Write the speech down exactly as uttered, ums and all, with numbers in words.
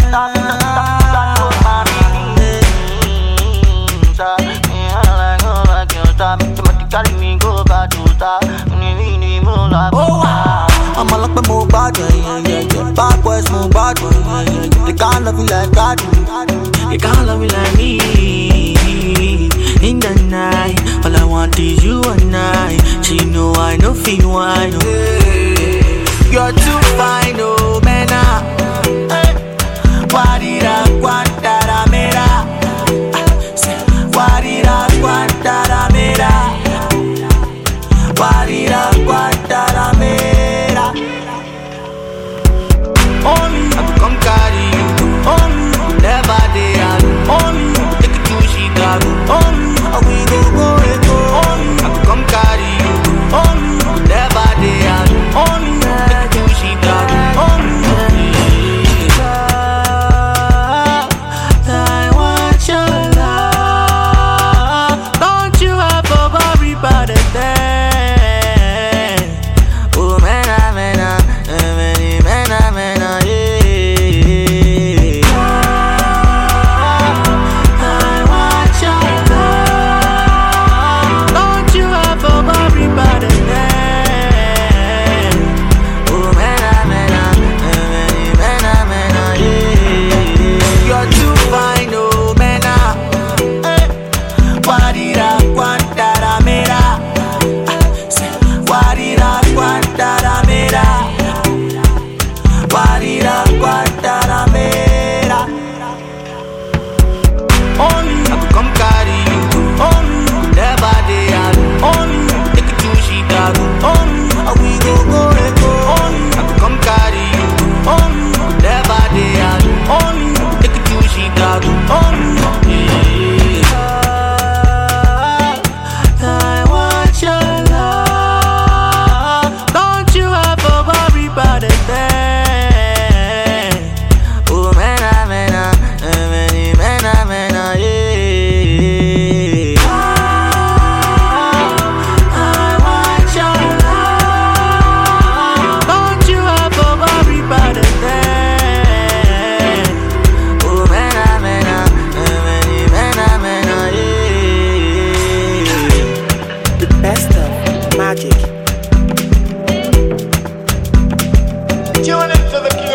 Oh wow, I'm a look at more bad, yeah, yeah, yeah. Bad boys, more bad, yeah, yeah, yeah. They can't love you like I do. You can't love me like me. In the night, all I want is you and I. She know I know feel wine. Oh. You're too fine, oh man. Wadira Guantara Mera. Wadira Guantara Mera. Wadira Guantara Mera. Only I could come carry you. Only never day I do. Only take it to Chicago. Only I will go go go. Only I could come carry you. Only never day I do. Only take it to Chicago. Only I want your love. Don't you ever worry about a thing. Oh man, I man, I man, man, I man, I yeah. I want your love. Don't you ever worry about a thing. Oh man, I man, I man, I man, I yeah. You're too fine, oh man, I Wadira Guantara Mera. Wadira Guantara Mera. Wadira Guantara Mera. Only I could come carry you. Only never day I do. Only take it to Chicago. Only I will go go go. Only I could come carry you. Only never day I do. Only take it to Chicago. Only I want your love. Don't you ever worry about a thing. Oh man, I man, I man, man, I man, I yeah. I want your love. Don't you ever worry about a thing. Oh man, I man, I man, I man, I yeah. The best of magic. Tune into the